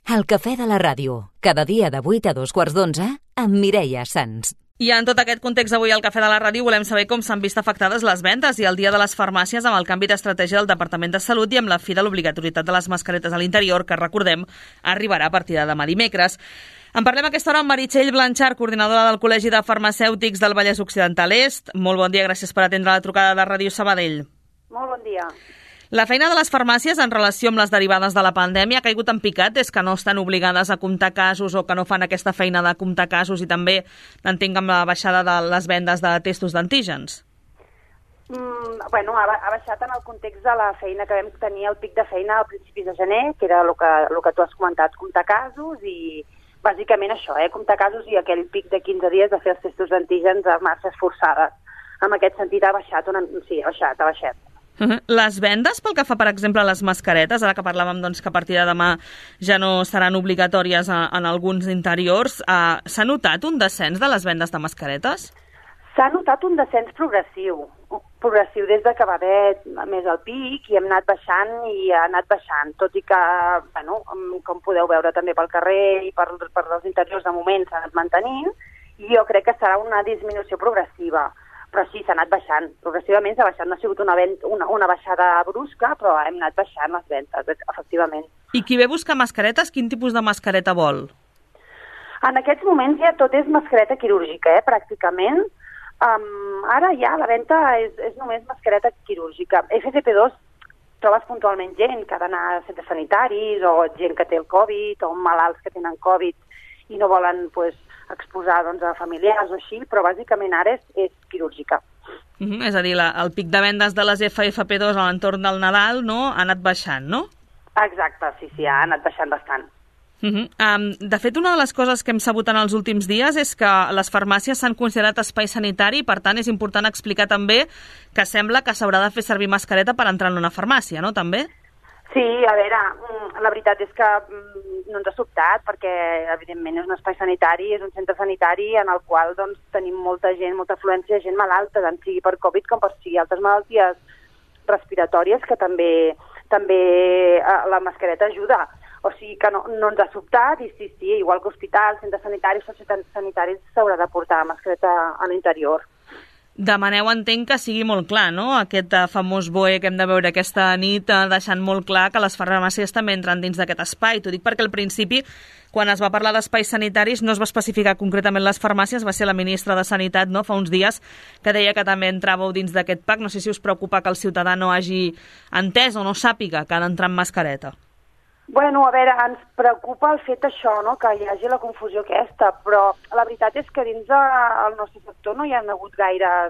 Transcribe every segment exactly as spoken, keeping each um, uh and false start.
El cafè de la ràdio, cada dia de vuit a dos quarts d'onze, amb Mireia Sans. I en tot aquest context avui al Cafè de la Ràdio volem saber com s'han vist afectades les vendes i el dia de les farmàcies amb el canvi d'estratègia del Departament de Salut i amb la fi de l'obligatorietat de les mascaretes a l'interior, que, recordem, arribarà a partir de demà dimecres. En parlem a aquesta hora amb Meritxell Blanchard, coordinadora del Col·legi de Farmacèutics del Vallès Occidental Est. Molt bon dia, gràcies per atendre la trucada de Ràdio Sabadell. Molt bon dia. La feina de les farmàcies en relació amb les derivades de la pandèmia ha caigut en picat des que no estan obligades a comptar casos o que no fan aquesta feina de comptar casos i també entenc amb la baixada de les vendes de testos d'antígens. Mm, bueno, ha, ha baixat en el context de la feina que vam tenir, el pic de feina al principis de gener, que era el que, el que tu has comentat, comptar casos i bàsicament això, eh, comptar casos i aquell pic de quinze dies de fer els testos d'antígens a marxes forçades. En aquest sentit ha baixat, una, sí, ha baixat, ha baixat. Uh-huh. Les vendes pel que fa, per exemple, a les mascaretes, ara que parlàvem doncs, que a partir de demà ja no seran obligatòries a, en alguns interiors, uh, s'ha notat un descens de les vendes de mascaretes? S'ha notat un descens progressiu, progressiu des de que va haver més el pic i hem anat baixant i ha anat baixant, tot i que, bueno, com podeu veure també pel carrer i per, per els interiors de moment s'ha anat mantenint i jo crec que serà una disminució progressiva. Però sí, s'ha anat baixant. Progressivament s'ha baixat. No ha sigut una, vent, una, una baixada brusca, però hem anat baixant les vendes, efectivament. I qui ve a buscar mascaretes, quin tipus de mascareta vol? En aquests moments ja tot és mascareta quirúrgica, eh, pràcticament. Um, ara ja la venda és, és només mascareta quirúrgica. F F P dos trobes puntualment gent que ha d'anar a centres sanitaris o gent que té el Covid o malalts que tenen Covid i no volen, pues, exposar doncs, a familiars o així, però bàsicament ara és, és quirúrgica. Uh-huh, és a dir, la, el pic de vendes de les F F P dos a l'entorn del Nadal, no?, ha anat baixant, no? Exacte, sí, sí, ha anat baixant bastant. Uh-huh. Um, de fet, una de les coses que hem sabut en els últims dies és que les farmàcies s'han considerat espai sanitari i, per tant, és important explicar també que sembla que s'haurà de fer servir mascareta per entrar en una farmàcia, no?, també? Sí, a veure, la veritat és que no ens ha sobtat perquè, evidentment, és un espai sanitari, és un centre sanitari en el qual doncs, tenim molta gent, molta afluència de gent malalta, tant sigui per Covid com per sigui altres malalties respiratòries, que també també la mascareta ajuda. O sigui que no, no ens ha sobtat i sí, sí, igual que hospitals, centres sanitaris, societats sanitaris s'haurà de portar mascareta a l'interior. Demaneu, entenc, que sigui molt clar, no?, aquest famós B O E que hem de veure aquesta nit, deixant molt clar que les farmàcies també entren dins d'aquest espai. T'ho dic perquè al principi, quan es va parlar d'espais sanitaris, no es va especificar concretament les farmàcies, va ser la ministra de Sanitat, no?, fa uns dies, que deia que també entràveu dins d'aquest pack. No sé si us preocupa que el ciutadà no hagi entès o no sàpiga que ha d'entrar amb mascareta. Bueno, a veure, ens preocupa el fet això, no?, que hi hagi la confusió aquesta, però la veritat és que dins del nostre sector no hi ha hagut gaires...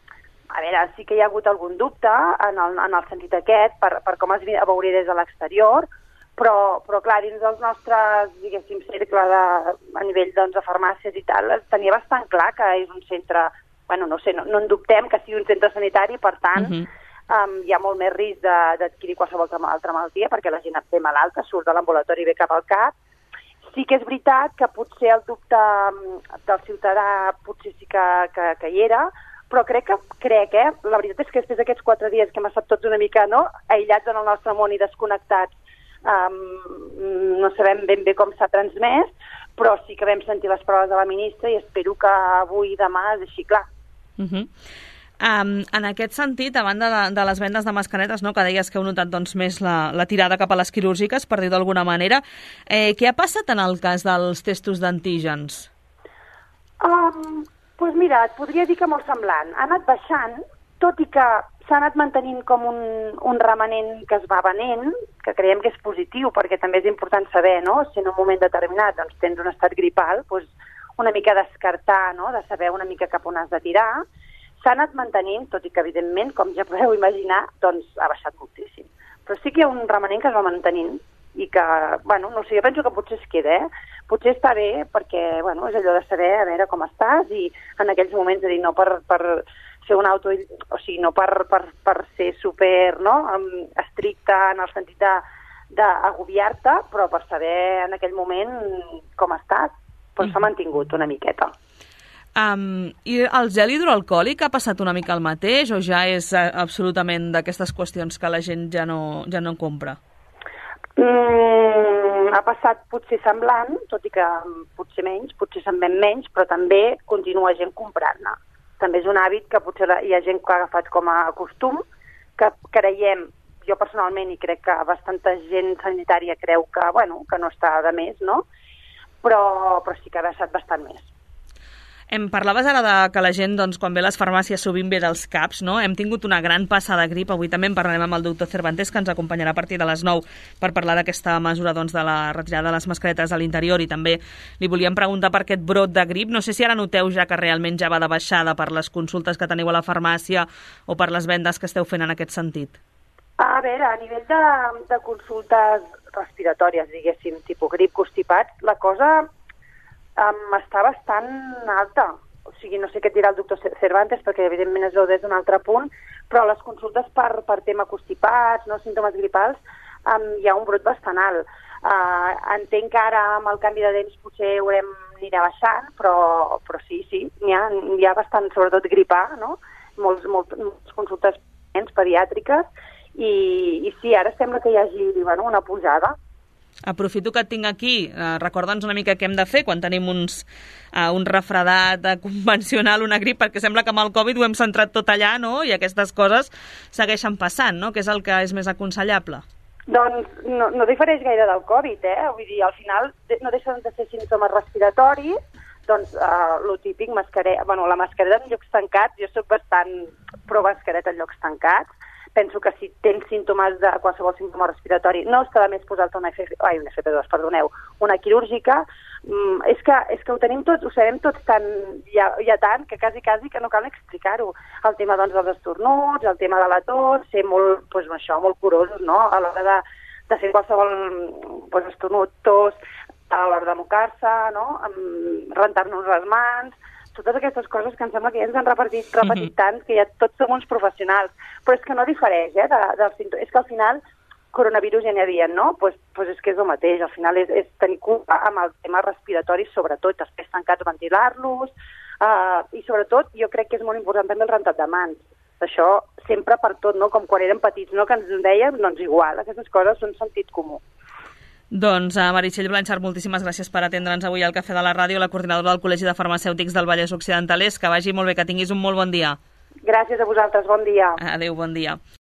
A veure, sí que hi ha hagut algun dubte en el, en el sentit aquest, per, per com es veure des de l'exterior, però, però clar, dins dels nostres, diguéssim, cercle de, a nivell doncs, de farmàcies i tal, tenia bastant clar que és un centre... Bueno, no sé, no, no en dubtem que sigui un centre sanitari, per tant... Uh-huh. Um, hi ha molt més risc d'adquirir qualsevol altra malaltia perquè la gent ve malalta, surt de l'ambulatori i ve cap al cap. Sí que és veritat que potser el dubte del ciutadà potser sí que, que, que hi era, però crec que, crec, eh? La veritat és que després d'aquests quatre dies que hem estat tots una mica, no?, aïllats en el nostre món i desconnectats, um, no sabem ben bé com s'ha transmès, però sí que vam sentir les paraules de la ministra i espero que avui i demà és així clar. Uh-huh. Um, en aquest sentit, a banda de, de les vendes de mascaretes, no, que deies que heu notat doncs, més la, la tirada cap a les quirúrgiques, per dir d'alguna manera, eh, què ha passat en el cas dels testos d'antígens? Um, doncs mira, et podria dir que molt semblant. Ha anat baixant, tot i que s'ha anat mantenint com un, un remanent que es va venent, que creiem que és positiu, perquè també és important saber, no?, si en un moment determinat doncs, tens un estat gripal, doncs una mica descartar, no?, de saber una mica cap on has de tirar. S'ha anat mantenint, tot i que, evidentment, com ja podeu imaginar, doncs ha baixat moltíssim. Però sí que hi ha un remanent que es va mantenint i que, bueno, no sé, jo penso que potser es queda, eh? Potser està bé perquè, bueno, és allò de saber a veure com estàs i en aquells moments, és a dir, no per, per fer un auto... O sigui, no per, per, per ser super, no?, estricte en el sentit de d'agobiar-te, però per saber en aquell moment com estàs, doncs s'ha mantingut una miqueta. Um, I el gel hidroalcohòlic ha passat una mica el mateix o ja és uh, absolutament d'aquestes qüestions que la gent ja no, ja no compra? Mm, ha passat potser semblant, tot i que potser menys, potser se'n ven menys, però també continua gent comprant-ne. També és un hàbit que potser hi ha gent que ha agafat com a costum, que creiem, jo personalment, i crec que bastanta gent sanitària creu que, bueno, que no està de més, no? Però, però sí que ha baixat bastant més. Em parlaves ara de que la gent, doncs, quan ve a les farmàcies sovint ve dels caps, no? Hem tingut una gran passada de grip. Avui també en parlarem amb el doctor Cervantes, que ens acompanyarà a partir de les nou per parlar d'aquesta mesura, doncs, de la retirada de les mascaretes a l'interior, i també li volíem preguntar per aquest brot de grip. No sé si ara noteu ja que realment ja va de baixada per les consultes que teniu a la farmàcia o per les vendes que esteu fent en aquest sentit. A veure, a nivell de, de consultes respiratòries, diguéssim, tipus grip, constipats, la cosa Um, està bastant alta. O sigui, no sé què et dirà el doctor Cervantes, perquè evidentment es veu des d'un altre punt, però les consultes per, per tema constipats, no, símptomes gripals, um, hi ha un brot bastant alt. Uh, entenc que ara amb el canvi de temps potser haurem anirà baixant, però, però sí, sí, n'hi ha, hi ha bastant, sobretot gripar, no? Molts, molt, moltes consultes pediàtriques, i, i sí, ara sembla que hi hagi, bueno, una pujada. Aprofito que et tinc aquí. Uh, Recorda'ns una mica què hem de fer quan tenim uns, uh, un refredat uh, convencional, una grip, perquè sembla que amb el Covid ho hem centrat tot allà, no? I aquestes coses segueixen passant, no? Què és el que és més aconsellable? Doncs no, no difereix gaire del Covid, eh? Vull dir, al final no deixen de ser símptomes respiratoris, doncs uh, lo típic, mascareta, bueno, la mascareta en llocs tancats, jo soc bastant pro mascareta en llocs tancats. Penso que si tens símptomes de qualsevol símptoma respiratori, no està de més posar-te una, F... Ai, una F P dos, perdoneu, una quirúrgica. Mm, és, que, és que ho tenim tots, ho sabem tots tan, ja, ja tant, que quasi, quasi que no cal explicar-ho. El tema, doncs, dels estornuts, el tema de la tos, ser molt, doncs, això, molt curosos, no?, a l'hora de, de fer qualsevol doncs, estornut, tos, a l'hora de mocar-se, no?, rentar-nos les mans, totes aquestes coses que em sembla que ja ens han repetit, repetit mm-hmm. tant, que ja tots som uns professionals. Però és que no difereix, eh, de, del símptom. És que al final coronavirus ja n'hi havia, no? Doncs pues, pues és que és el mateix. Al final és, és tenir cura amb el tema respiratori, sobretot, després tancats, ventilar-los, uh, i sobretot jo crec que és molt important també el rentat de mans. Això sempre per tot, no? Com quan érem petits, no? Que ens dèiem, doncs igual, aquestes coses són sentit comú. Doncs, uh, Meritxell Blanxart, moltíssimes gràcies per atendre'ns avui al Cafè de la Ràdio, la coordinadora del Col·legi de Farmacèutics del Vallès Occidentalès. Que vagi molt bé, que tinguis un molt bon dia. Gràcies a vosaltres, bon dia. Adéu, bon dia.